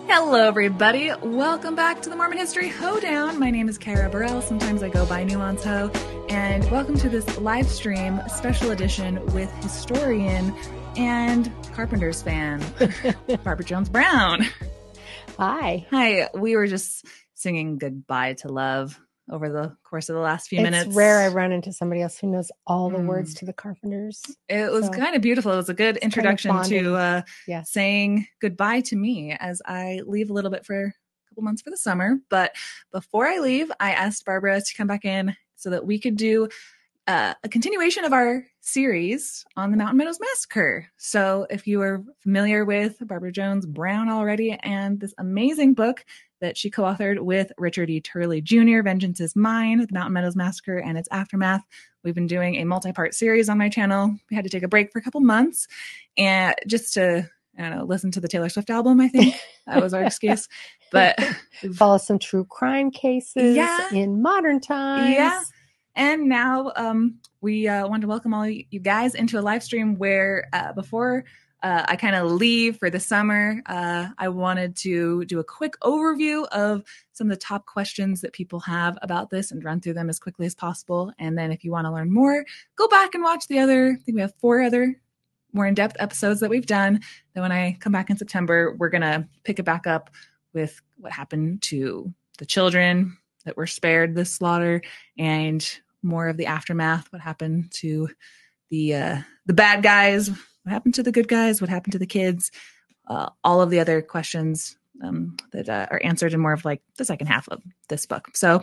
Hello, everybody. Welcome back to the Mormon History Hoedown. My name is Kara Burrell. Sometimes I go by Nuance Ho. And welcome to this live stream special edition with historian and Carpenters fan, Barbara Jones Brown. Hi. Hi. We were just singing Goodbye to Love over the course of the last few minutes. It's rare I run into somebody else who knows all the words to the Carpenters. It was kind of beautiful. It was a good introduction to saying goodbye to me as I leave a little bit for a couple months for the summer. But before I leave, I asked Barbara to come back in so that we could do a continuation of our series on the Mountain Meadows Massacre. So if you are familiar with Barbara Jones Brown already and this amazing book that she co-authored with Richard E. Turley Jr., Vengeance is Mine, the Mountain Meadows Massacre and its Aftermath. We've been doing a multi-part series on my channel. We had to take a break for a couple months and just to, listen to the Taylor Swift album, I think. That was our excuse. But follow some true crime cases in modern times. Yeah. And now we want to welcome all you guys into a live stream where before I kind of leave for the summer, I wanted to do a quick overview of some of the top questions that people have about this and run through them as quickly as possible. And then if you want to learn more, go back and watch I think we have 4 other more in-depth episodes that we've done. Then when I come back in September, we're going to pick it back up with what happened to the children that were spared this slaughter and more of the aftermath, what happened to the bad guys, what happened to the good guys, what happened to the kids, all of the other questions that are answered in more of like the second half of this book. So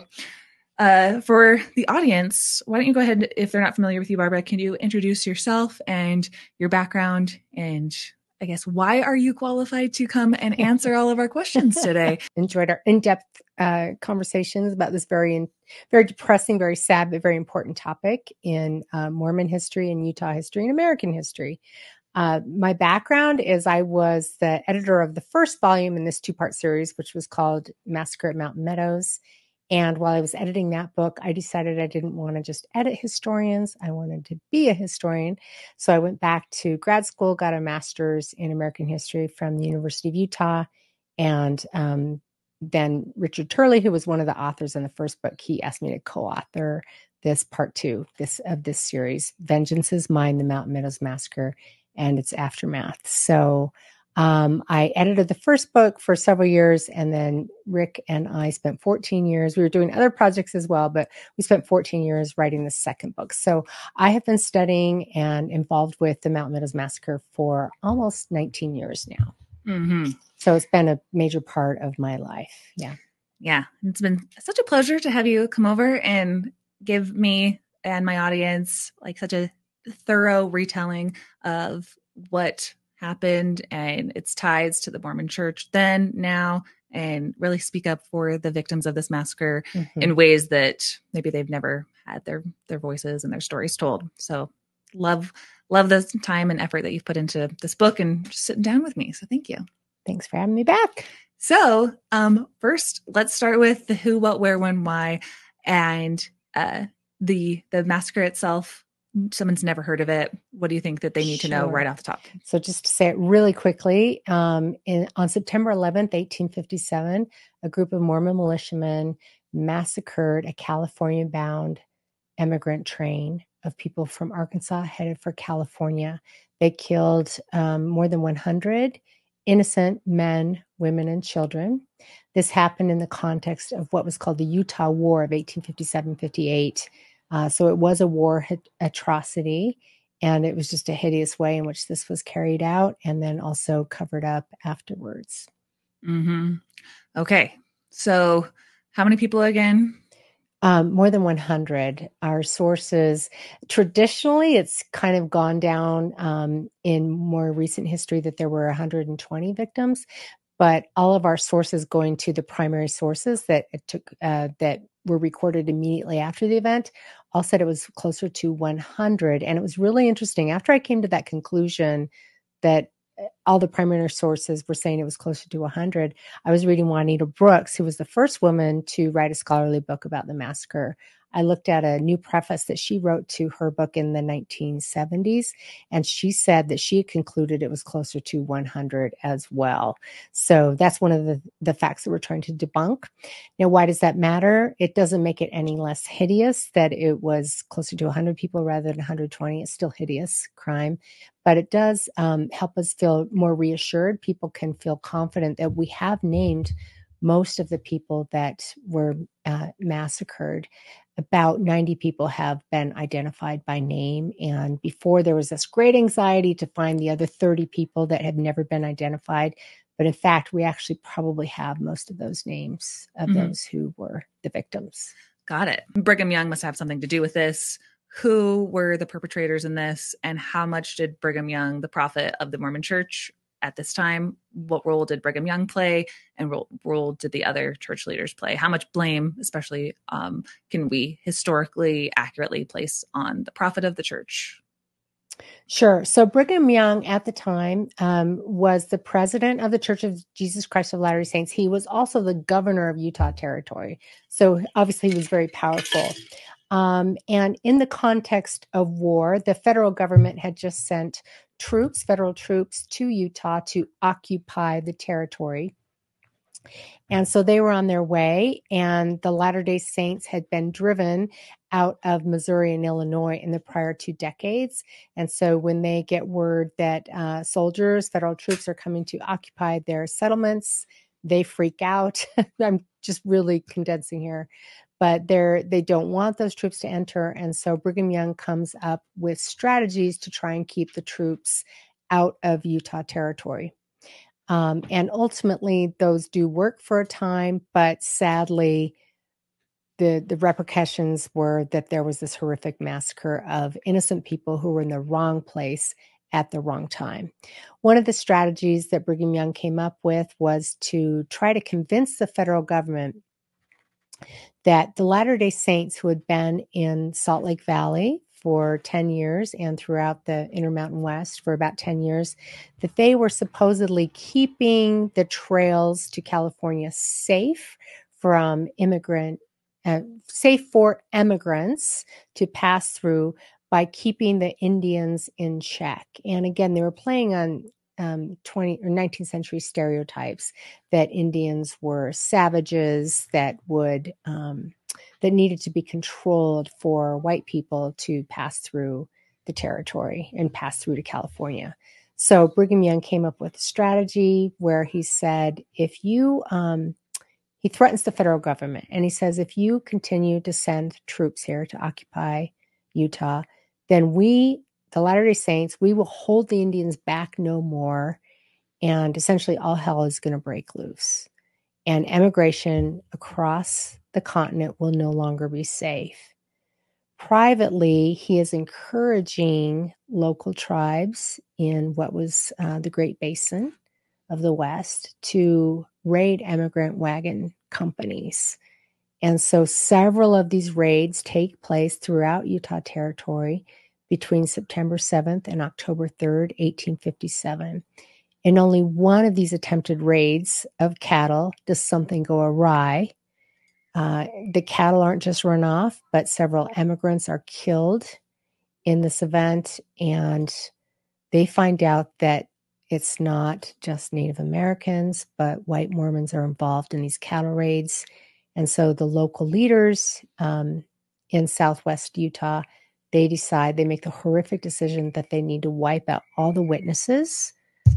for the audience, why don't you go ahead, if they're not familiar with you, Barbara, can you introduce yourself and your background and I guess, why are you qualified to come and answer all of our questions today? Enjoyed our in-depth conversations about this very depressing, very sad, but very important topic in Mormon history and Utah history and American history. My background is I was the editor of the first volume in this 2-part series, which was called Massacre at Mountain Meadows. And while I was editing that book, I decided I didn't want to just edit historians. I wanted to be a historian. So I went back to grad school, got a master's in American history from the University of Utah. And then Richard Turley, who was one of the authors in the first book, he asked me to co-author this part 2 of this series, Vengeance is Mine, the Mountain Meadows Massacre and its Aftermath. So I edited the first book for several years, and then Rick and I spent 14 years. We were doing other projects as well, but we spent 14 years writing the second book. So I have been studying and involved with the Mountain Meadows Massacre for almost 19 years now. Mm-hmm. So it's been a major part of my life. Yeah. Yeah. It's been such a pleasure to have you come over and give me and my audience like such a thorough retelling of what happened and its ties to the Mormon Church then, now, and really speak up for the victims of this massacre in ways that maybe they've never had their voices and their stories told. So love the time and effort that you've put into this book and just sitting down with me. So thank you. Thanks for having me back. So first, let's start with the who, what, where, when, why, and the massacre itself. Someone's never heard of it. What do you think that they need to know right off the top? So just to say it really quickly, on September 11th, 1857, a group of Mormon militiamen massacred a California-bound immigrant train of people from Arkansas headed for California. They killed more than 100 innocent men, women, and children. This happened in the context of what was called the Utah War of 1857-58. So it was a war atrocity, and it was just a hideous way in which this was carried out and then also covered up afterwards. Mm-hmm. Okay. So how many people again? More than 100. Our sources, traditionally, it's kind of gone down in more recent history that there were 120 victims, but all of our sources going to the primary sources that were recorded immediately after the event all said it was closer to 100. And it was really interesting. After I came to that conclusion that all the primary sources were saying it was closer to 100, I was reading Juanita Brooks, who was the first woman to write a scholarly book about the massacre. I looked at a new preface that she wrote to her book in the 1970s, and she said that she had concluded it was closer to 100 as well. So that's one of the facts that we're trying to debunk. Now, why does that matter? It doesn't make it any less hideous that it was closer to 100 people rather than 120. It's still hideous crime, but it does help us feel more reassured. People can feel confident that we have named most of the people that were massacred. About 90 people have been identified by name. And before, there was this great anxiety to find the other 30 people that had never been identified. But in fact, we actually probably have most of those names of those who were the victims. Got it. Brigham Young must have something to do with this. Who were the perpetrators in this, and how much did Brigham Young, the prophet of the Mormon Church at this time, what role did Brigham Young play, and role did the other church leaders play? How much blame, especially, can we historically accurately place on the prophet of the church? Sure. So Brigham Young at the time was the president of the Church of Jesus Christ of Latter-day Saints. He was also the governor of Utah Territory. So obviously he was very powerful. And in the context of war, the federal government had just sent federal troops to Utah to occupy the territory. And so they were on their way, and the Latter-day Saints had been driven out of Missouri and Illinois in the prior 2 decades. And so when they get word that federal troops are coming to occupy their settlements, they freak out. I'm just really condensing here. But they don't want those troops to enter. And so Brigham Young comes up with strategies to try and keep the troops out of Utah Territory. And ultimately, those do work for a time, but sadly, the repercussions were that there was this horrific massacre of innocent people who were in the wrong place at the wrong time. One of the strategies that Brigham Young came up with was to try to convince the federal government that the Latter-day Saints who had been in Salt Lake Valley for 10 years and throughout the Intermountain West for about 10 years, that they were supposedly keeping the trails to California safe for immigrants to pass through by keeping the Indians in check. And again, they were playing on 20th or 19th century stereotypes that Indians were savages that needed to be controlled for white people to pass through the territory and pass through to California. So Brigham Young came up with a strategy where he said, he threatens the federal government, and he says, if you continue to send troops here to occupy Utah, then the Latter-day Saints, we will hold the Indians back no more, and essentially all hell is going to break loose. And emigration across the continent will no longer be safe. Privately, he is encouraging local tribes in what was the Great Basin of the West to raid immigrant wagon companies. And so several of these raids take place throughout Utah Territory between September 7th and October 3rd, 1857. In only one of these attempted raids of cattle does something go awry. The cattle aren't just run off, but several immigrants are killed in this event, and they find out that it's not just Native Americans, but white Mormons are involved in these cattle raids. And so the local leaders in Southwest Utah, they make the horrific decision that they need to wipe out all the witnesses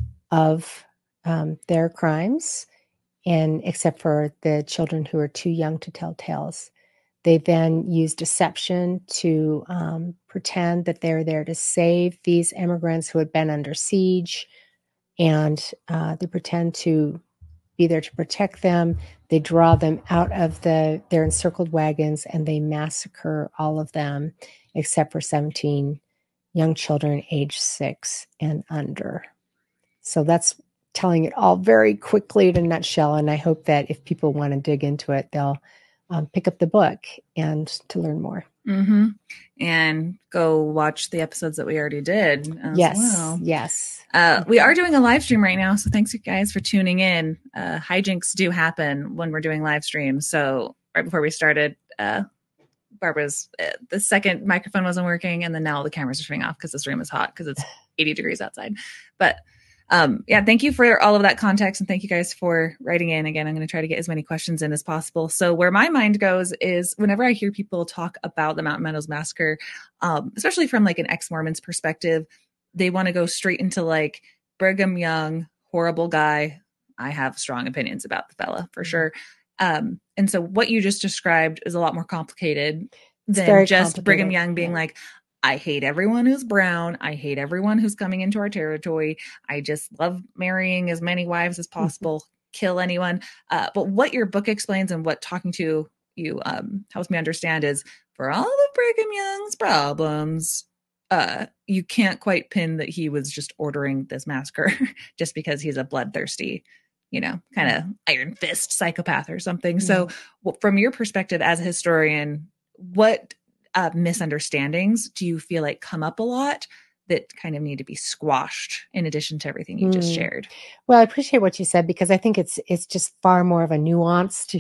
of their crimes, and except for the children who are too young to tell tales. They then use deception to pretend that they're there to save these immigrants who had been under siege, and they pretend to be there to protect them. They draw them out of their encircled wagons, and they massacre all of them except for 17 young children aged 6 and under. So that's telling it all very quickly in a nutshell. And I hope that if people want to dig into it, they'll pick up the book and to learn more. Mm-hmm. And go watch the episodes that we already did as well. Yes. We are doing a live stream right now. So thanks, you guys, for tuning in. Hijinks do happen when we're doing live streams. So right before we started, Barbara's the second microphone wasn't working, and then now the cameras are turning off because this room is hot because it's 80 degrees outside. But yeah, thank you for all of that context, and thank you guys for writing in. Again, I'm going to try to get as many questions in as possible. So where my mind goes is whenever I hear people talk about the Mountain Meadows Massacre, especially from like an ex-Mormon's perspective, they want to go straight into like Brigham Young, horrible guy. I have strong opinions about the fella for sure. And so what you just described is a lot more complicated than just Brigham Young being like, I hate everyone who's brown. I hate everyone who's coming into our territory. I just love marrying as many wives as possible, kill anyone. But what your book explains and what talking to you helps me understand is for all of Brigham Young's problems, you can't quite pin that he was just ordering this massacre just because he's a bloodthirsty, kind of iron fist psychopath or something. Mm-hmm. So from your perspective as a historian, what misunderstandings do you feel like come up a lot that kind of need to be squashed in addition to everything you just shared? Well, I appreciate what you said because I think it's just far more of a nuanced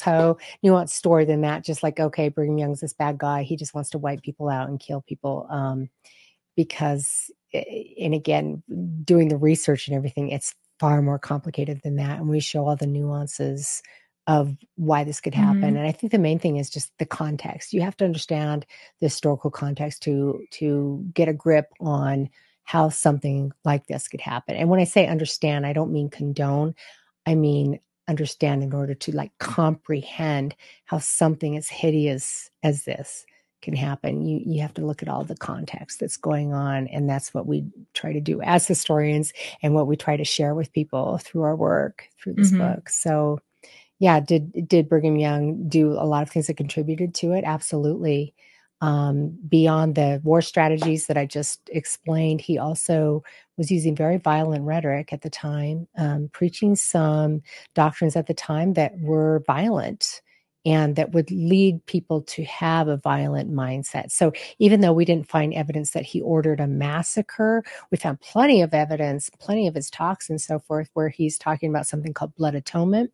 story than that. Just like, okay, Brigham Young's this bad guy. He just wants to wipe people out and kill people. Because, and again, doing the research and everything, it's far more complicated than that. And we show all the nuances of why this could happen. Mm-hmm. And I think the main thing is just the context. You have to understand the historical context to get a grip on how something like this could happen. And when I say understand, I don't mean condone. I mean understand in order to like comprehend how something as hideous as this can happen. You have to look at all the context that's going on. And that's what we try to do as historians and what we try to share with people through our work, through this mm-hmm. book. So yeah, did Brigham Young do a lot of things that contributed to it? Absolutely. Beyond the war strategies that I just explained, he also was using very violent rhetoric at the time, preaching some doctrines at the time that were violent and that would lead people to have a violent mindset. So even though we didn't find evidence that he ordered a massacre, we found plenty of evidence, plenty of his talks and so forth, where he's talking about something called blood atonement.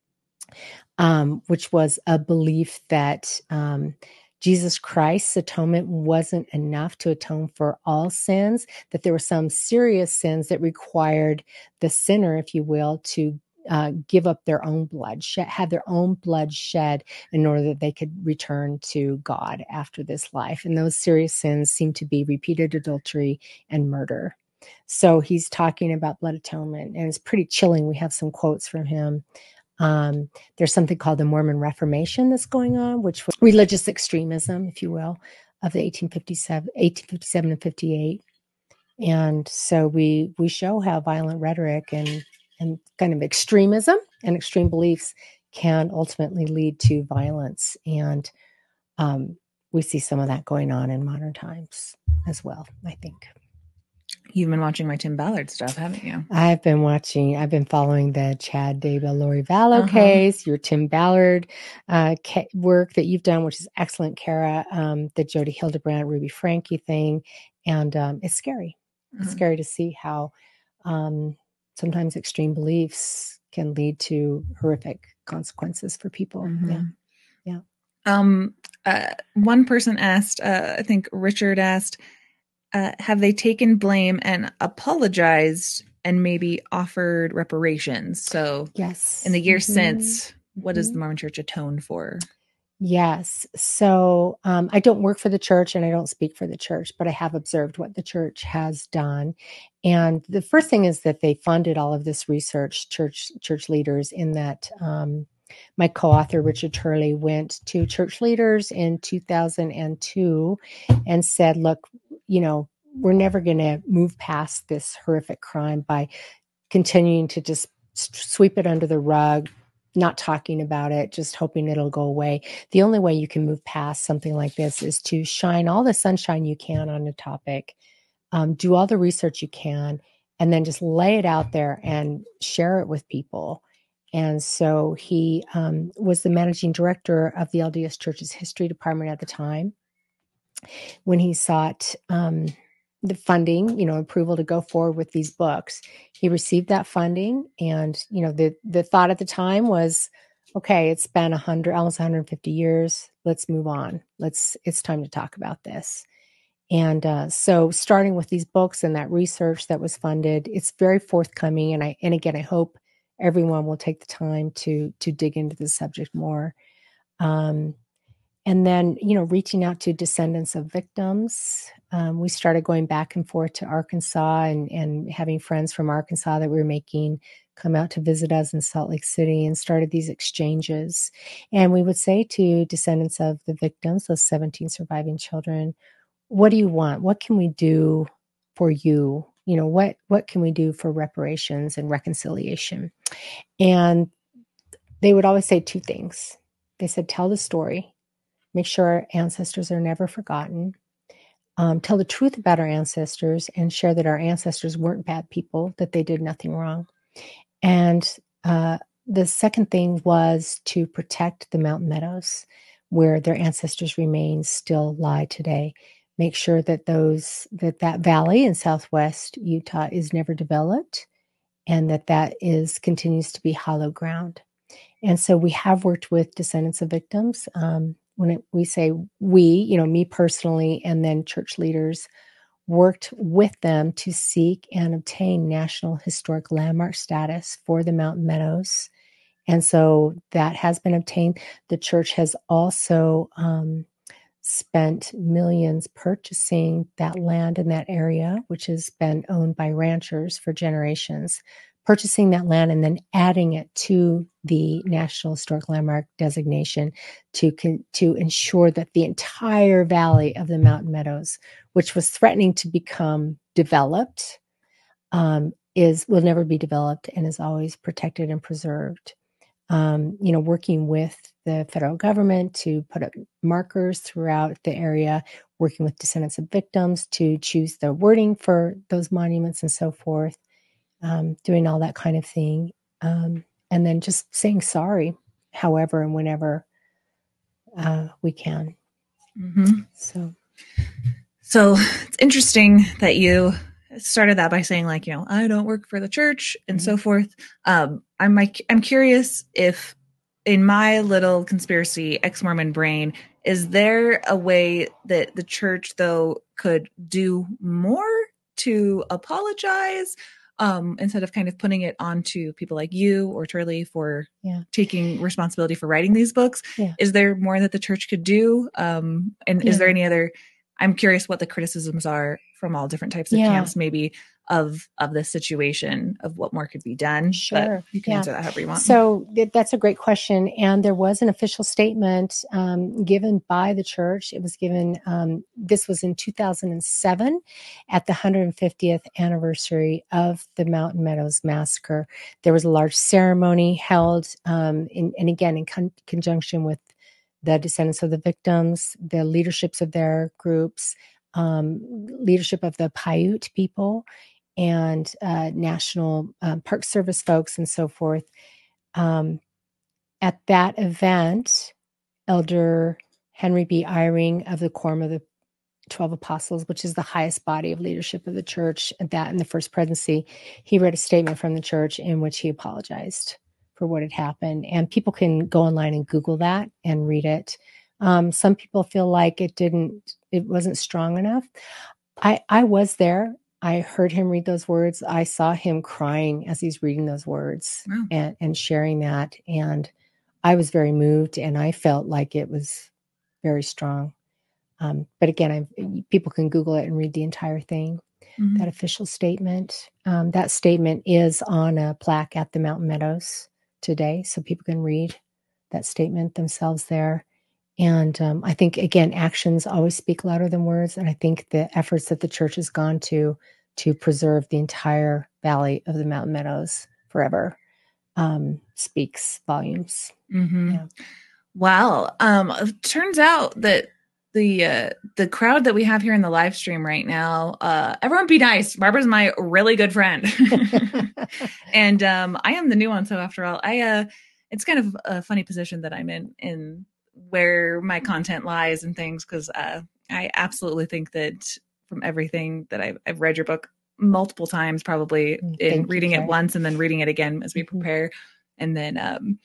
Which was a belief that Jesus Christ's atonement wasn't enough to atone for all sins, that there were some serious sins that required the sinner, if you will, to give up their own blood, have their own blood shed in order that they could return to God after this life. And those serious sins seem to be repeated adultery and murder. So he's talking about blood atonement, and it's pretty chilling. We have some quotes from him. There's something called the Mormon Reformation that's going on, which was religious extremism, if you will, of the 1857 and 58. And so we show how violent rhetoric and kind of extremism and extreme beliefs can ultimately lead to violence. And we see some of that going on in modern times as well, I think. You've been watching my Tim Ballard stuff, haven't you? I've been following the Chad Daybell, Lori Vallow case, your Tim Ballard work that you've done, which is excellent, Kara, the Jody Hildebrandt, Ruby Franke thing. And it's scary. It's scary to see how sometimes extreme beliefs can lead to horrific consequences for people. Mm-hmm. Yeah. One person asked, I think Richard asked, have they taken blame and apologized and maybe offered reparations? So yes, in the years since, what does the Mormon Church atone for? Yes. So I don't work for the church and I don't speak for the church, but I have observed what the church has done. And the first thing is that they funded all of this research, church leaders, in that my co-author, Richard Turley, went to church leaders in 2002 and said, look, we're never going to move past this horrific crime by continuing to just sweep it under the rug, not talking about it, just hoping it'll go away. The only way you can move past something like this is to shine all the sunshine you can on the topic, do all the research you can, and then just lay it out there and share it with people. And so he was the managing director of the LDS Church's history department at the time. When he sought the funding, approval to go forward with these books, he received that funding. And, the thought at the time was, okay, it's been 100, almost 150 years. Let's move on. It's time to talk about this. And so starting with these books and that research that was funded, it's very forthcoming. And again, I hope everyone will take the time to dig into the subject more. Um, and then, reaching out to descendants of victims. We started going back and forth to Arkansas and having friends from Arkansas that we were making come out to visit us in Salt Lake City and started these exchanges. And we would say to descendants of the victims, those 17 surviving children, what do you want? What can we do for you? What can we do for reparations and reconciliation? And they would always say two things. They said, tell the story, make sure our ancestors are never forgotten, tell the truth about our ancestors, and share that our ancestors weren't bad people, that they did nothing wrong. And the second thing was to protect the Mountain Meadows, where their ancestors' remains still lie today. Make sure that that valley in southwest Utah is never developed, and that continues to be hollow ground. And so we have worked with descendants of victims. We say we, me personally, and then church leaders worked with them to seek and obtain National Historic Landmark status for the Mountain Meadows. And so that has been obtained. The church has also spent millions purchasing that land in that area, which has been owned by ranchers for generations, purchasing that land and then adding it to the National Historic Landmark designation to ensure that the entire valley of the Mountain Meadows, which was threatening to become developed, will never be developed and is always protected and preserved. Working with the federal government to put up markers throughout the area, working with descendants of victims to choose the wording for those monuments and so forth, doing all that kind of thing. And then just saying sorry, however and whenever we can. Mm-hmm. So it's interesting that you started that by saying, like, I don't work for the church and so forth. I'm curious if, in my little conspiracy ex-Mormon brain, is there a way that the church, though, could do more to apologize, instead of kind of putting it onto people like you or Turley for taking responsibility for writing these books? Is there more that the church could do? And is there any other? I'm curious what the criticisms are from all different types of camps, maybe of this situation, of what more could be done. Sure. But you can answer that however you want. So that's a great question. And there was an official statement given by the church. It was given, this was in 2007 at the 150th anniversary of the Mountain Meadows Massacre. There was a large ceremony held, and again, in conjunction with the descendants of the victims, the leaderships of their groups, leadership of the Paiute people, and National Park Service folks and so forth. At that event, Elder Henry B. Eyring of the Quorum of the 12 Apostles, which is the highest body of leadership of the church, and that in the First Presidency, he read a statement from the church in which he apologized for what had happened. And people can go online and Google that and read it. Some people feel like it wasn't strong enough. I was there. I heard him read those words. I saw him crying as he's reading those words and sharing that. And I was very moved, and I felt like it was very strong. But again, people can Google it and read the entire thing, that official statement. That statement is on a plaque at the Mountain Meadows today, so people can read that statement themselves there. And I think, again, actions always speak louder than words. And I think the efforts that the church has gone to preserve the entire valley of the Mountain Meadows forever speaks volumes. Mm-hmm. Yeah. Wow. It turns out that the crowd that we have here in the live stream right now, everyone be nice. Barbara's my really good friend. And I am the new one. So after all, it's kind of a funny position that I'm in where my content lies and things, because I absolutely think that from everything that I've read your book multiple times, probably in reading it once and then reading it again as we prepare. And then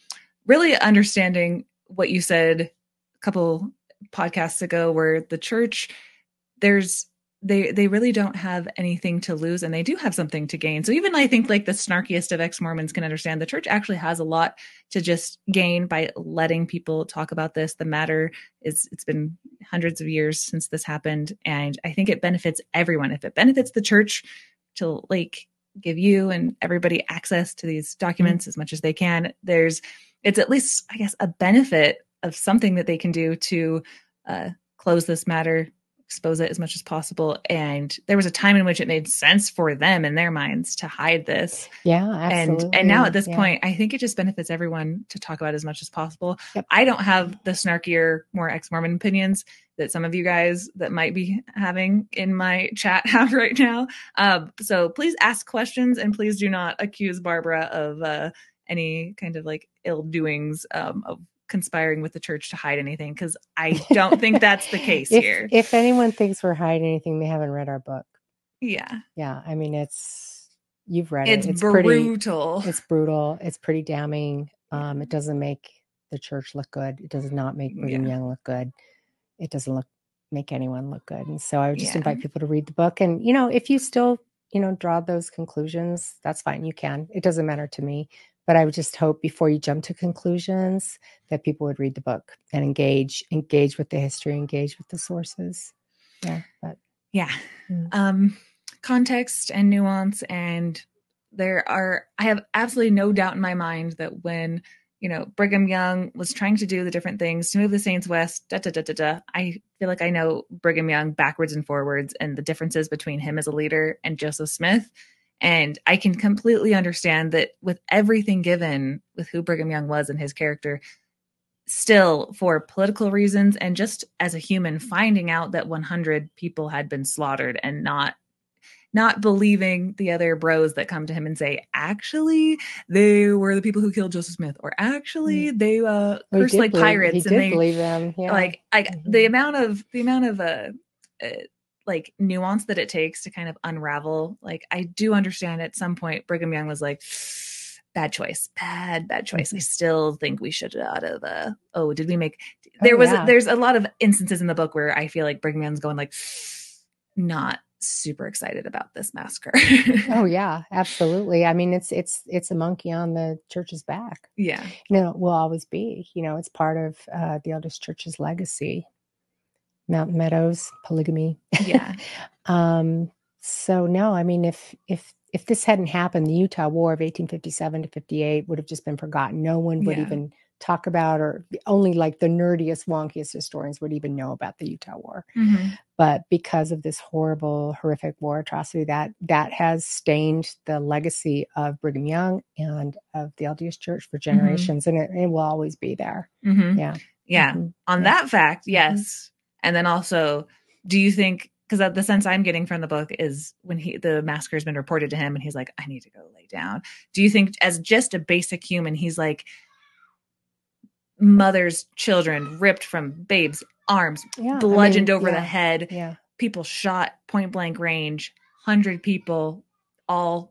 really understanding what you said a couple podcasts ago, where the church, they really don't have anything to lose, and they do have something to gain. So even I think like the snarkiest of ex-Mormons can understand the church actually has a lot to just gain by letting people talk about this. The matter is, it's been hundreds of years since this happened, and I think it benefits everyone. If it benefits the church to like give you and everybody access to these documents as much as they can, it's at least, I guess, a benefit of something that they can do to close this matter, expose it as much as possible. And there was a time in which it made sense for them in their minds to hide this. Yeah, absolutely. And now at this point, I think it just benefits everyone to talk about it as much as possible. Yep. I don't have the snarkier, more ex-Mormon opinions that some of you guys that might be having in my chat have right now. So please ask questions, and please do not accuse Barbara of any kind of like ill doings of conspiring with the church to hide anything, because I don't think that's the case here. If anyone thinks we're hiding anything, they haven't read our book. Yeah. I mean, you've read it. It's brutal. It's brutal. It's pretty damning. It doesn't make the church look good. It does not make Brigham Young look good. It doesn't make anyone look good. And so I would just invite people to read the book. And, if you still, draw those conclusions, that's fine. You can. It doesn't matter to me. But I would just hope before you jump to conclusions that people would read the book and engage with the history, engage with the sources. Context and nuance. And I have absolutely no doubt in my mind that when, Brigham Young was trying to do the different things to move the Saints west, I feel like I know Brigham Young backwards and forwards, and the differences between him as a leader and Joseph Smith. And I can completely understand that with everything given with who Brigham Young was and his character, still for political reasons and just as a human, finding out that 100 people had been slaughtered and not believing the other bros that come to him and say, actually, they were the people who killed Joseph Smith, or actually they cursed like pirates. And they believe them. Yeah. Like the amount of like nuance that it takes to kind of unravel. Like, I do understand at some point Brigham Young was like, bad choice. I still think we should out of did we make, there's a lot of instances in the book where I feel like Brigham Young's going like, not super excited about this massacre. Oh yeah, absolutely. I mean, it's a monkey on the church's back. Yeah. Will always be, it's part of the LDS Church's legacy. Mountain Meadows, polygamy. Yeah. So no, I mean, if this hadn't happened, the Utah War of 1857 to 58 would have just been forgotten. No one would even talk about, or only like the nerdiest, wonkiest historians would even know about the Utah War. Mm-hmm. But because of this horrible, horrific war atrocity, that has stained the legacy of Brigham Young and of the LDS Church for generations, and it will always be there. Mm-hmm. Yeah. Mm-hmm. On that fact, yes. Mm-hmm. And then also, do you think, because the sense I'm getting from the book is when the massacre has been reported to him and he's like, I need to go lay down. Do you think, as just a basic human, he's like, mothers, children ripped from babes' arms, bludgeoned over the head, people shot point blank range, 100 people, all,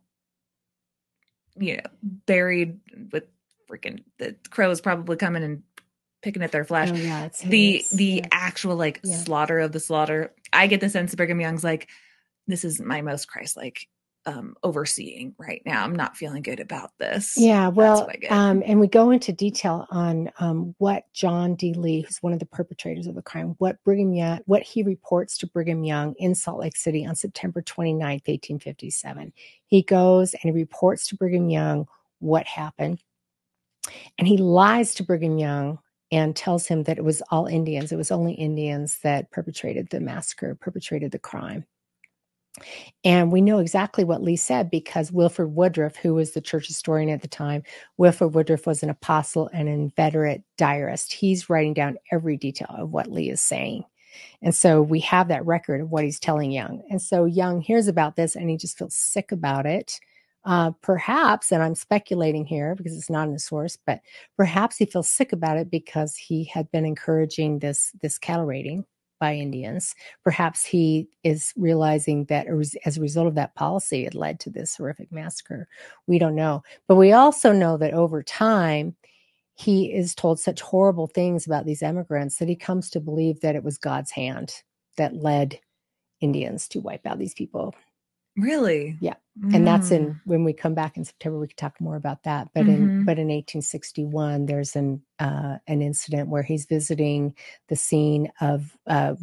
buried with freaking the crows probably coming and picking at their flesh. The actual slaughter of the slaughter. I get the sense that Brigham Young's like, this is my most Christ-like overseeing right now. I'm not feeling good about this. Yeah, well, and we go into detail on what John D. Lee, who's one of the perpetrators of the crime, what he reports to Brigham Young in Salt Lake City on September 29th, 1857. He goes and he reports to Brigham Young what happened, and he lies to Brigham Young and tells him that it was all Indians. It was only Indians that perpetrated the massacre, perpetrated the crime. And we know exactly what Lee said because Wilford Woodruff, who was the church historian at the time, Wilford Woodruff was an apostle and an inveterate diarist. He's writing down every detail of what Lee is saying. And so we have that record of what he's telling Young. And so Young hears about this and he just feels sick about it. Perhaps, and I'm speculating here because it's not in the source, but perhaps he feels sick about it because he had been encouraging this cattle raiding by Indians. Perhaps he is realizing that as a result of that policy, it led to this horrific massacre. We don't know. But we also know that over time, he is told such horrible things about these immigrants that he comes to believe that it was God's hand that led Indians to wipe out these people. Really? Yeah. And that's when we come back in September, we can talk more about that. But in 1861, there's an incident where he's visiting the scene of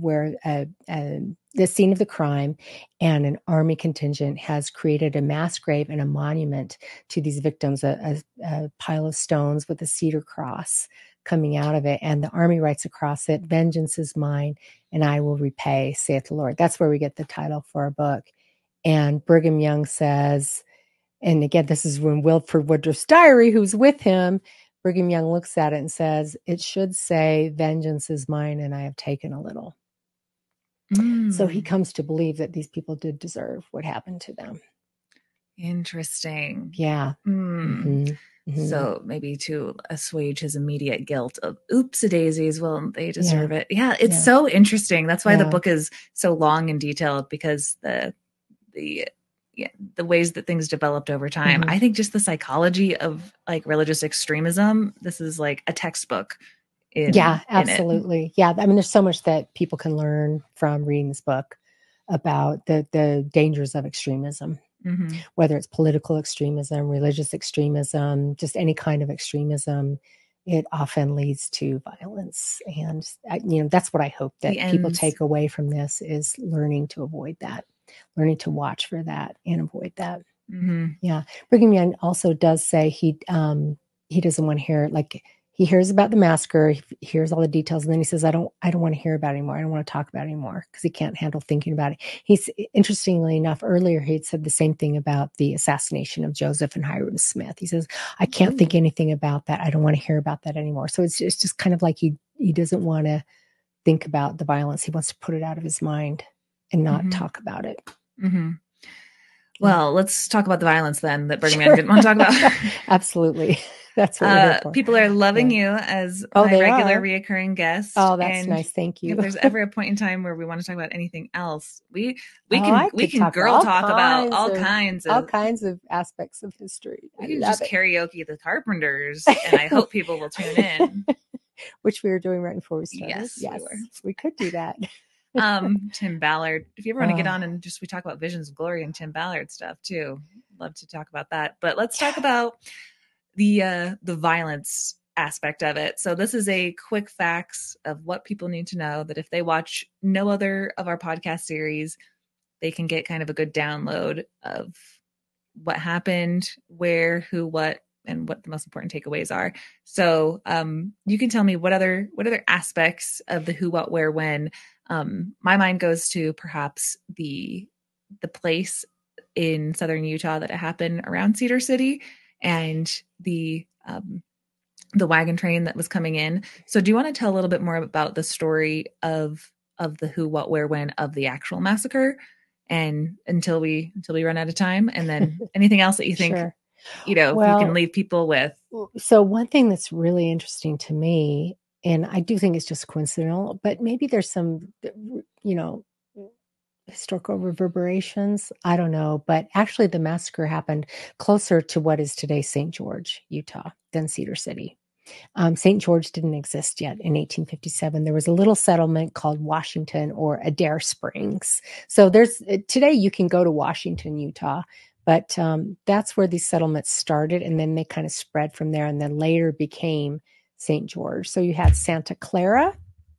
the scene of the crime, and an army contingent has created a mass grave and a monument to these victims, a pile of stones with a cedar cross coming out of it. And the army writes across it, "Vengeance is mine, and I will repay, saith the Lord." That's where we get the title for our book. And Brigham Young says, and again, this is when Wilford Woodruff's diary, who's with him, Brigham Young looks at it and says, "It should say, 'Vengeance is mine, and I have taken a little.'" So he comes to believe that these people did deserve what happened to them. Interesting. Yeah. So maybe to assuage his immediate guilt of oopsie-daisies, well, they deserve it. Yeah, it's so interesting. That's why the book is so long and detailed, because the ways that things developed over time. I think just the psychology of like religious extremism, this is like a textbook. Absolutely. Yeah. I mean, there's so much that people can learn from reading this book about the dangers of extremism, whether it's political extremism, religious extremism, just any kind of extremism. It often leads to violence. And, that's what I hope that people take away from this, is learning to avoid that, learning to watch for that and avoid that. Yeah. Brigham Young also does say he doesn't want to hear, like, he hears about the massacre, he hears all the details, and then he says, I don't want to hear about it anymore. I don't want to talk about it anymore, because he can't handle thinking about it. He's, interestingly enough, earlier he had said the same thing about the assassination of Joseph and Hyrum Smith. He says, I can't think anything about that. I don't want to hear about that anymore. So it's just kind of like he doesn't want to think about the violence. He wants to put it out of his mind and not talk about it. Well, let's talk about the violence then that Brigham Young didn't want to talk about. Absolutely. That's what we're here for. People are loving you as my regular reoccurring guest. Oh, that's nice. Thank you. If there's ever a point in time where we want to talk about anything else, we can girl talk about all kinds of aspects of history. We can just karaoke the Carpenters, and I hope people will tune in. Which we were doing right before we started. Yes, we could do that. Tim Ballard. If you ever want to get on and we talk about Visions of Glory and Tim Ballard stuff too, love to talk about that. But let's talk about the violence aspect of it. So this is a quick facts of what people need to know, that if they watch no other of our podcast series, they can get kind of a good download of what happened, where, who, what, and what the most important takeaways are. So you can tell me what other aspects of the who, what, where, when. My mind goes to perhaps the place in southern Utah that it happened around Cedar City, and the wagon train that was coming in. So do you want to tell a little bit more about the story of the who, what, where, when of the actual massacre, and until we run out of time, and then anything else that you think, you can leave people with? So one thing that's really interesting to me, and I do think it's just coincidental, but maybe there's some, historical reverberations. I don't know. But actually, the massacre happened closer to what is today St. George, Utah, than Cedar City. St. George didn't exist yet in 1857. There was a little settlement called Washington, or Adair Springs. So today you can go to Washington, Utah, but that's where these settlements started, and then they kind of spread from there, and then later became St. George. So you had Santa Clara,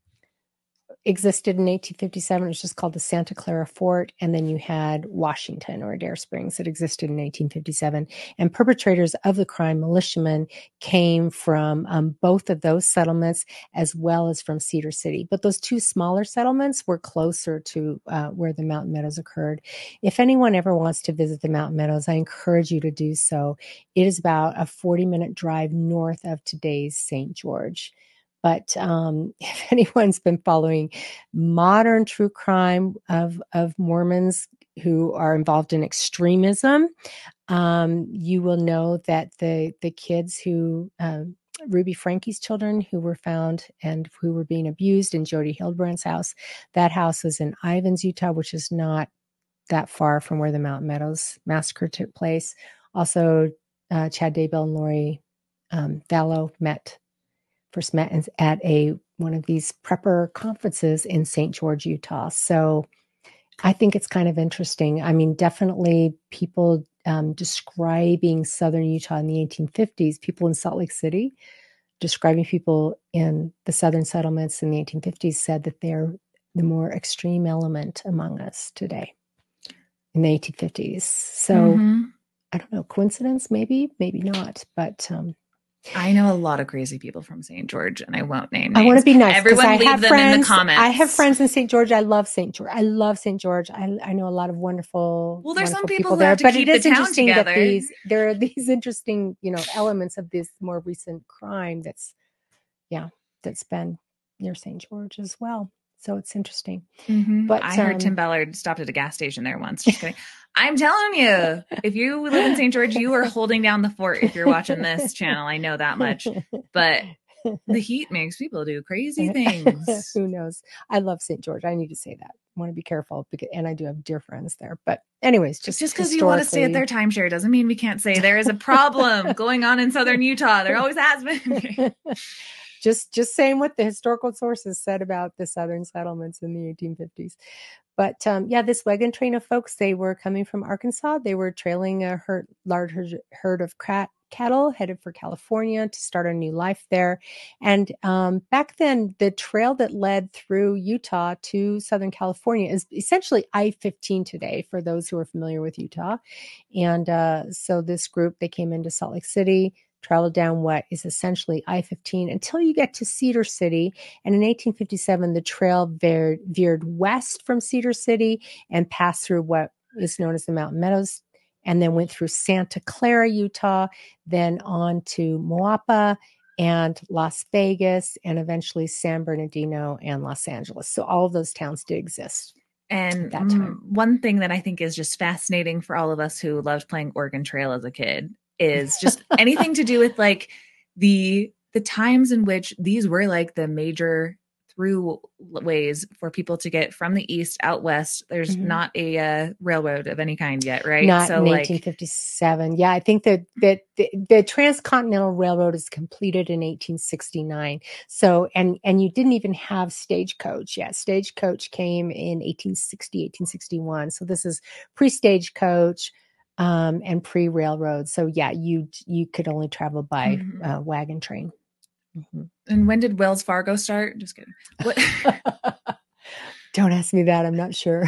existed in 1857. It was just called the Santa Clara Fort. And then you had Washington, or Adair Springs, that existed in 1857. And perpetrators of the crime, militiamen, came from both of those settlements, as well as from Cedar City. But those two smaller settlements were closer to where the Mountain Meadows occurred. If anyone ever wants to visit the Mountain Meadows, I encourage you to do so. It is about a 40-minute drive north of today's St. George. But if anyone's been following modern true crime of Mormons who are involved in extremism, you will know that the kids who, Ruby Frankie's children who were found and who were being abused in Jody Hildebrands' house, that house is in Ivins, Utah, which is not that far from where the Mountain Meadows massacre took place. Also, Chad Daybell and Lori Vallow met first met at one of these prepper conferences in St. George, Utah. So I think it's kind of interesting. I mean, definitely people describing Southern Utah in the 1850s, people in Salt Lake City describing people in the Southern settlements in the 1850s said that they're the more extreme element among us today in the 1850s. So I don't know, coincidence, maybe not, but I know a lot of crazy people from St. George, and I won't name names. I want to be nice. Everyone leave them in the comments. I have friends in St. George. I love St. George. I know a lot of wonderful. Well, there's some people there, but it is interesting together. that there are these interesting, elements of this more recent crime that's been near St. George as well. So it's interesting. But I heard Tim Ballard stopped at a gas station there once. Just kidding. I'm telling you, if you live in St. George, you are holding down the fort if you're watching this channel. I know that much. But the heat makes people do crazy things. Who knows? I love St. George. I need to say that. I want to be careful and I do have dear friends there. But anyways, just because you want to stay at their timeshare doesn't mean we can't say there is a problem going on in Southern Utah. There always has been. Just saying what the historical sources said about the Southern settlements in the 1850s. But this wagon train of folks, they were coming from Arkansas. They were trailing a large herd of cattle headed for California to start a new life there. And back then, the trail that led through Utah to Southern California is essentially I-15 today, for those who are familiar with Utah. And so this group, they came into Salt Lake City, traveled down what is essentially I-15 until you get to Cedar City. And in 1857, the trail veered west from Cedar City and passed through what is known as the Mountain Meadows, and then went through Santa Clara, Utah, then on to Moapa and Las Vegas, and eventually San Bernardino and Los Angeles. So all of those towns did exist. And that time. One thing that I think is just fascinating for all of us who loved playing Oregon Trail as a kid is just anything to do with like the times in which these were like the major throughways for people to get from the east out west. There's not a railroad of any kind yet, right? Not in 1857. Yeah, I think that the Transcontinental Railroad is completed in 1869. So, and you didn't even have stagecoach yet. Stagecoach came in 1860, 1861. So this is pre-stagecoach. And pre-railroad. So yeah, you could only travel by wagon train. And when did Wells Fargo start? Just kidding. What? Don't ask me that. I'm not sure.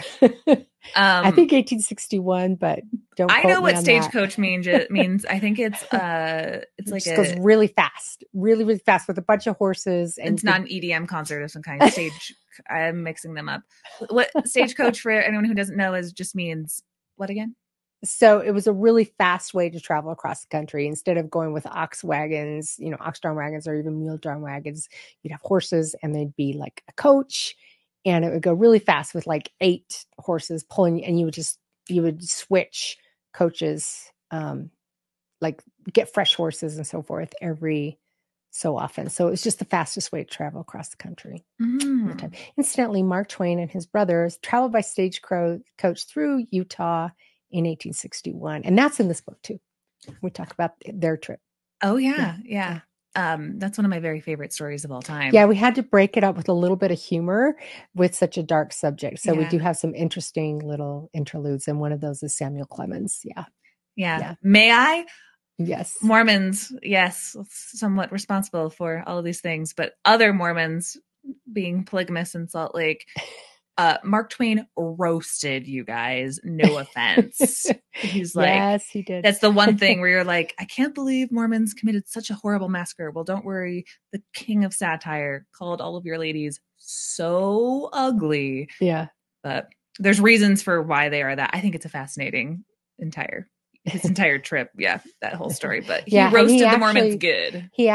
I think 1861, but don't. I know what stagecoach means. It means I think it's like it goes really fast, really, really fast with a bunch of horses. And it's not an EDM concert of some kind. Stage. I'm mixing them up. What stagecoach, for anyone who doesn't know, just means what again? So it was a really fast way to travel across the country. Instead of going with ox wagons, ox-drawn wagons or even mule-drawn wagons, you'd have horses and they'd be like a coach, and it would go really fast with like 8 horses pulling, and you would switch coaches, like get fresh horses and so forth every so often. So it was just the fastest way to travel across the country. Incidentally, Mark Twain and his brothers traveled by stagecoach through Utah in 1861. And that's in this book too. We talk about their trip. Oh yeah. That's one of my very favorite stories of all time. Yeah, we had to break it up with a little bit of humor with such a dark subject. So we do have some interesting little interludes, and one of those is Samuel Clemens. Yeah. May I? Yes. Mormons, yes, somewhat responsible for all of these things, but other Mormons being polygamous in Salt Lake, Mark Twain roasted you guys. No offense. He's like, yes, he did. That's the one thing where you're like, I can't believe Mormons committed such a horrible massacre. Well, don't worry. The king of satire called all of your ladies so ugly. Yeah. But there's reasons for why they are that. I think it's a fascinating his entire trip. Yeah. That whole story. But he roasted the Mormons good. He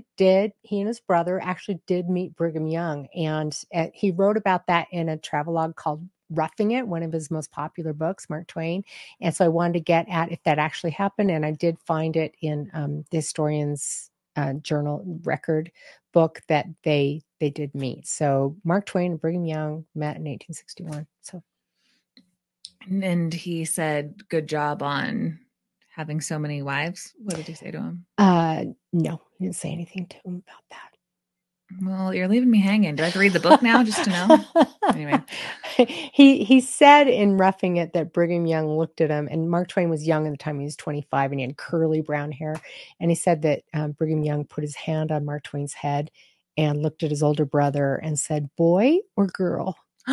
and his brother actually did meet Brigham Young. And he wrote about that in a travelogue called Roughing It, one of his most popular books, Mark Twain. And so I wanted to get at if that actually happened. And I did find it in the historian's journal record book that they did meet. So Mark Twain and Brigham Young met in 1861. So. And he said, good job on having so many wives. What did he say to him? No, he didn't say anything to him about that. Well, you're leaving me hanging. Do I have to read the book now just to know? Anyway. He said in Roughing It that Brigham Young looked at him, and Mark Twain was young at the time. He was 25 and he had curly brown hair. And he said that Brigham Young put his hand on Mark Twain's head and looked at his older brother and said, "Boy or girl?"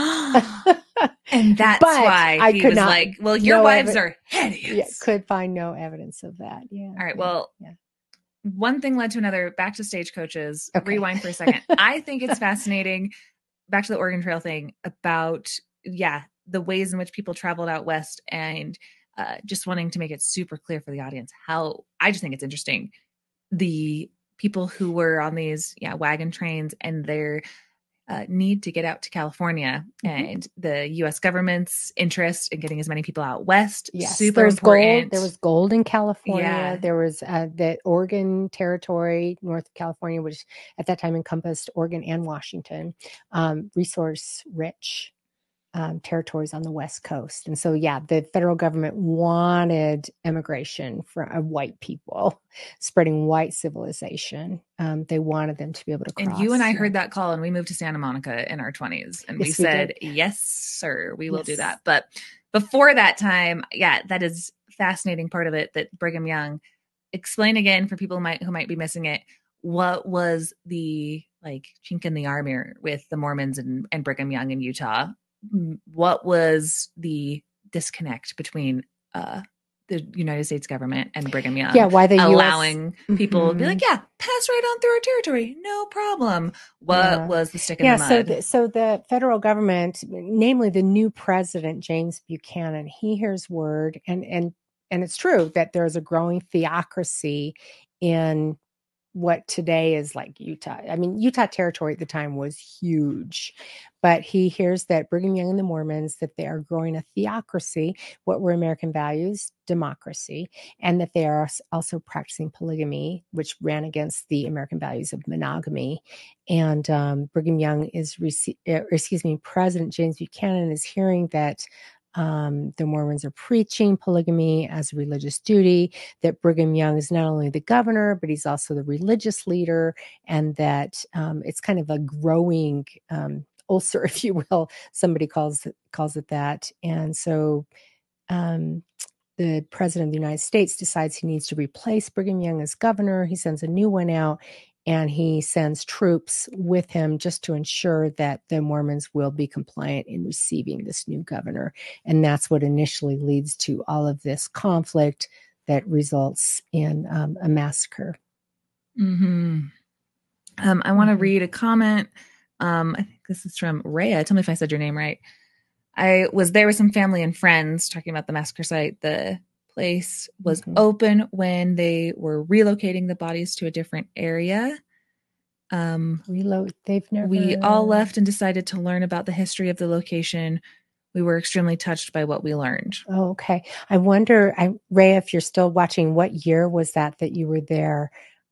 And that's why he was like, well, your wives are hideous. Yeah, could find no evidence of that. Yeah. All right. Well, one thing led to another. Back to Stagecoaches. Okay. Rewind for a second. I think it's fascinating. Back to the Oregon Trail thing about, the ways in which people traveled out west, and just wanting to make it super clear for the audience how I just think it's interesting. The people who were on these wagon trains and their need to get out to California, and the U.S. government's interest in getting as many people out west. Yes, super important. There was gold in California. Yeah. There was the Oregon Territory, north of California, which at that time encompassed Oregon and Washington, resource rich territories on the West Coast. And so, the federal government wanted immigration from white people, spreading white civilization. They wanted them to be able to cross. And you and I heard that call, and we moved to Santa Monica in our 20s. And we said, yes, sir, we will do that. But before that time, that is fascinating part of it, that Brigham Young, explain again for people who might be missing it, what was the chink in the armor with the Mormons and Brigham Young in Utah? What was the disconnect between the United States government and Brigham Young? Yeah, why the allowing people to be like, pass right on through our territory, no problem. What was the stick in the mud? So the federal government, namely the new president, James Buchanan, he hears word, and it's true that there's a growing theocracy in what today is like Utah. I mean, Utah territory at the time was huge, but he hears that Brigham Young and the Mormons, that they are growing a theocracy. What were American values? Democracy. And that they are also practicing polygamy, which ran against the American values of monogamy. And Brigham Young President James Buchanan is hearing that the Mormons are preaching polygamy as a religious duty, that Brigham Young is not only the governor, but he's also the religious leader, and that it's kind of a growing ulcer, if you will. Somebody calls it that. And so the president of the United States decides he needs to replace Brigham Young as governor. He sends a new one out, and he sends troops with him just to ensure that the Mormons will be compliant in receiving this new governor. And that's what initially leads to all of this conflict that results in a massacre. Mm-hmm. I want to read a comment. I think this is from Rhea. Tell me if I said your name right. I was there with some family and friends talking about the massacre site. The place was open when they were relocating the bodies to a different area. We all left and decided to learn about the history of the location. We were extremely touched by what we learned. Oh, okay. I wonder, Ray, if you're still watching, what year was that you were there?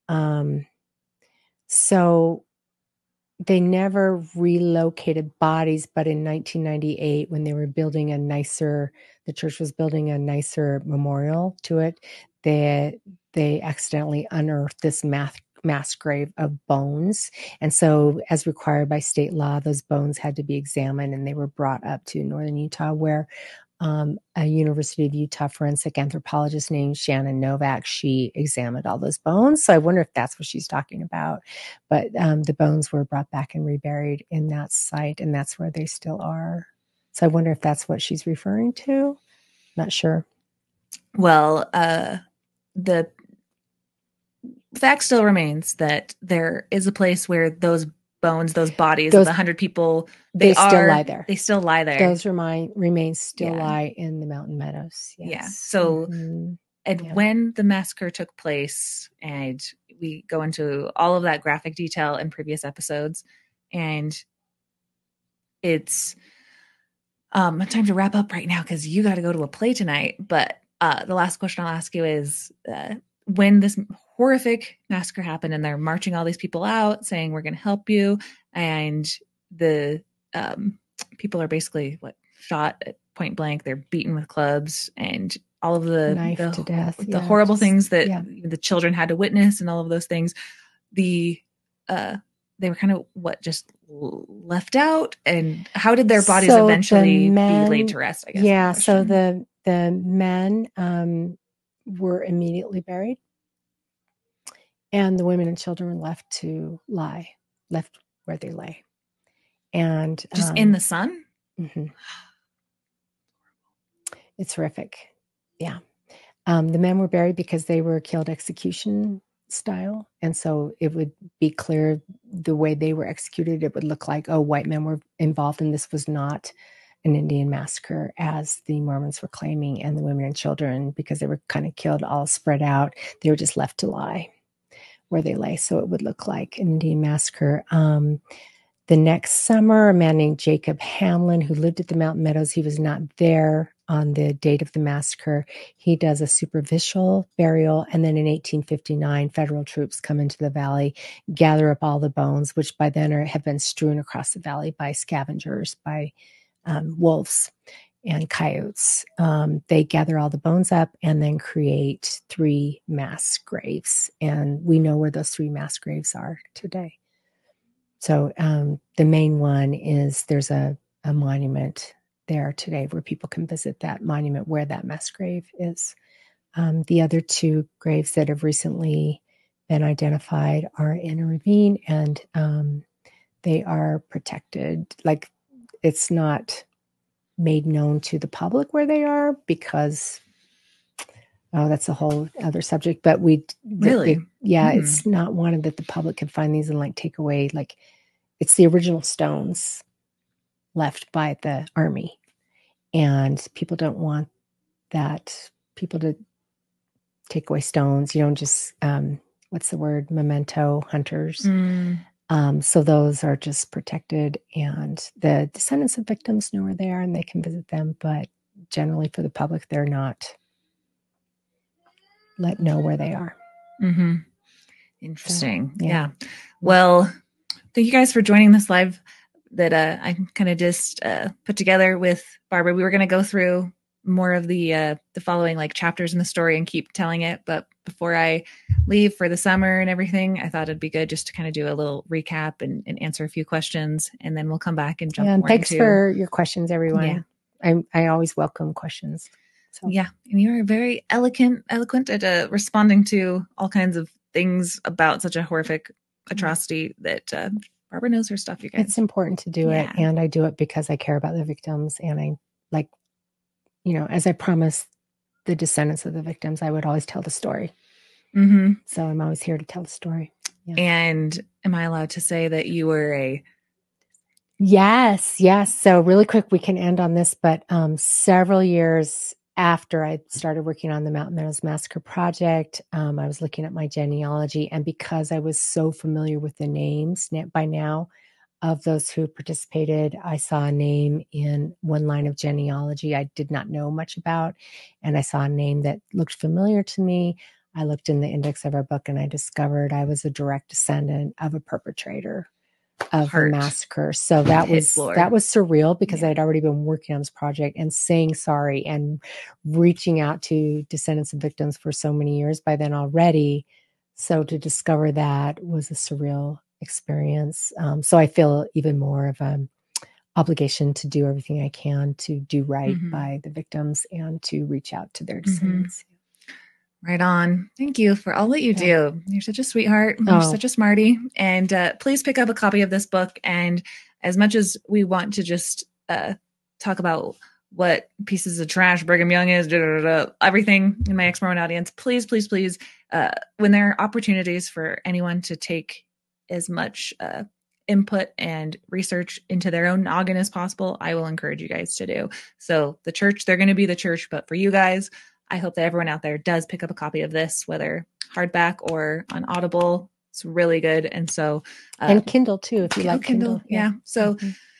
So they never relocated bodies, but in 1998, when they were building the church was building a nicer memorial to it, they accidentally unearthed this mass grave of bones. And so, as required by state law, those bones had to be examined, and they were brought up to northern Utah, where a University of Utah forensic anthropologist named Shannon Novak, she examined all those bones. So I wonder if that's what she's talking about. But the bones were brought back and reburied in that site, and that's where they still are. So I wonder if that's what she's referring to. Not sure. Well, the fact still remains that there is a place where those bones, those bodies of the 100 people, they still lie there. They still lie there. Those remains still lie in the Mountain Meadows. Yes. Yeah. So, when the massacre took place, and we go into all of that graphic detail in previous episodes, and it's time to wrap up right now because you got to go to a play tonight. But the last question I'll ask you is, when this horrific massacre happened and they're marching all these people out saying, we're going to help you, and the people are basically shot at point blank, they're beaten with clubs, and all of the to death, the horrible things that the children had to witness, and all of those things, the they were kind of just left out, and how did their bodies So eventually be laid to rest? I guess. Yeah. So the men were immediately buried, and the women and children were left where they lay, and just in the sun. Mm-hmm. It's horrific. Yeah. The men were buried because they were killed execution style. And so it would be clear the way they were executed, it would look like, oh, white men were involved, and this was not an Indian massacre, as the Mormons were claiming. And the women and children, because they were kind of killed all spread out, they were just left to lie where they lay. So it would look like an Indian massacre. The next summer, a man named Jacob Hamlin, who lived at the Mountain Meadows, he was not there on the date of the massacre. He does a superficial burial. And then in 1859, federal troops come into the valley, gather up all the bones, which by then have been strewn across the valley by scavengers, by wolves and coyotes. They gather all the bones up and then create 3 mass graves. And we know where those 3 mass graves are today. So the main one is there's a monument there today where people can visit that monument where that mass grave is. The other 2 graves that have recently been identified are in a ravine, and they are protected. Like, it's not made known to the public where they are because, that's a whole other subject. But it's not wanted that the public can find these and like take away, like, it's the original stones left by the army, and people don't want people to take away stones. You don't just what's the word, memento hunters. So those are just protected, and the descendants of victims know where they are and they can visit them, but generally for the public, they're not know where they are. Mm-hmm. Interesting. So, yeah. Well, thank you guys for joining this live that I kind of just put together with Barbara. We were going to go through more of the following like chapters in the story and keep telling it, but before I leave for the summer and everything, I thought it'd be good just to kind of do a little recap and answer a few questions, and then we'll come back and jump more thanks for your questions, everyone. Yeah. I always welcome questions. So. Yeah, and you are very eloquent at responding to all kinds of things about such a horrific atrocity that Barbara knows her stuff, you guys. It's important to do it, and I do it because I care about the victims, and I like, as I promised the descendants of the victims, I would always tell the story. Mm-hmm. So I'm always here to tell the story. Yeah. And am I allowed to say that you were a... Yes. So really quick, we can end on this, but several years after I started working on the Mountain Meadows Massacre Project, I was looking at my genealogy, and because I was so familiar with the names by now of those who participated, I saw a name in one line of genealogy I did not know much about, and I saw a name that looked familiar to me. I looked in the index of our book, and I discovered I was a direct descendant of a perpetrator of the massacre. So that was surreal, because I had already been working on this project and saying sorry and reaching out to descendants of victims for so many years by then already. So to discover that was a surreal experience. So I feel even more of an obligation to do everything I can to do right by the victims and to reach out to their descendants. Right on. Thank you for all that you do. You're such a sweetheart. You're such a smarty. And please pick up a copy of this book. And as much as we want to just talk about what pieces of trash Brigham Young is, everything in my ex-Mormon audience, please, when there are opportunities for anyone to take as much input and research into their own noggin as possible, I will encourage you guys to do. So the church, they're going to be the church, but for you guys, I hope that everyone out there does pick up a copy of this, whether hardback or on Audible. It's really good. And so, and Kindle too, if you like Kindle. Yeah. So,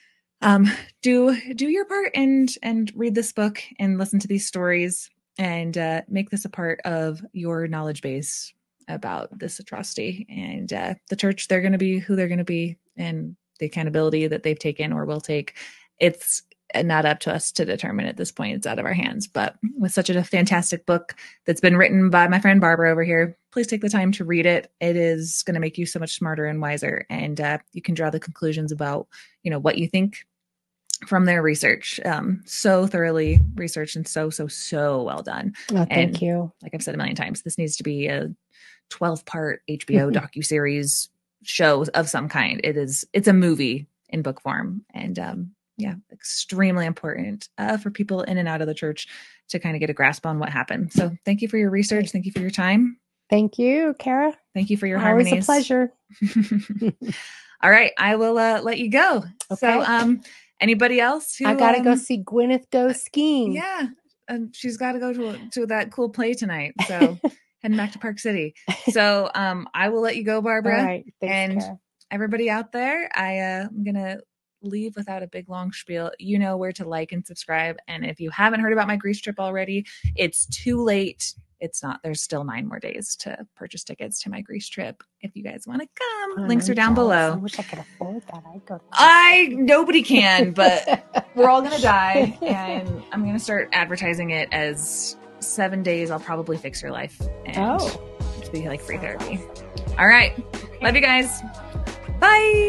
do your part and read this book and listen to these stories and make this a part of your knowledge base about this atrocity. And the church, they're going to be who they're going to be, and the accountability that they've taken or will take. It's not up to us to determine at this point. It's out of our hands. But with such a fantastic book that's been written by my friend Barbara over here, please take the time to read it. It is going to make you so much smarter and wiser. And you can draw the conclusions about, what you think from their research. So thoroughly researched and so well done. Oh, thank you. Like I've said a million times, this needs to be a 12-part HBO docuseries show of some kind. It's a movie in book form, and extremely important for people in and out of the church to kind of get a grasp on what happened. So thank you for your research. Thank you for your time. Thank you, Kara. Thank you for your harmonies. Always a pleasure. All right, I will let you go. Okay. So anybody else who, I gotta go see Gwyneth go skiing. Yeah, she's got to go to that cool play tonight. So heading back to Park City. So I will let you go, Barbara. All right. Thanks, and Kara. Everybody out there, I'm gonna leave without a big long spiel. You know where to like and subscribe. And if you haven't heard about my Greece trip already, it's too late. It's not. There's still 9 more days to purchase tickets to my Greece trip. If you guys want to come, links are down below. I wish I could afford that. I'd go. Nobody can, but we're all going to die. And I'm going to start advertising it as 7 days. I'll probably fix your life. And it's be like free therapy. All right. Love you guys. Bye.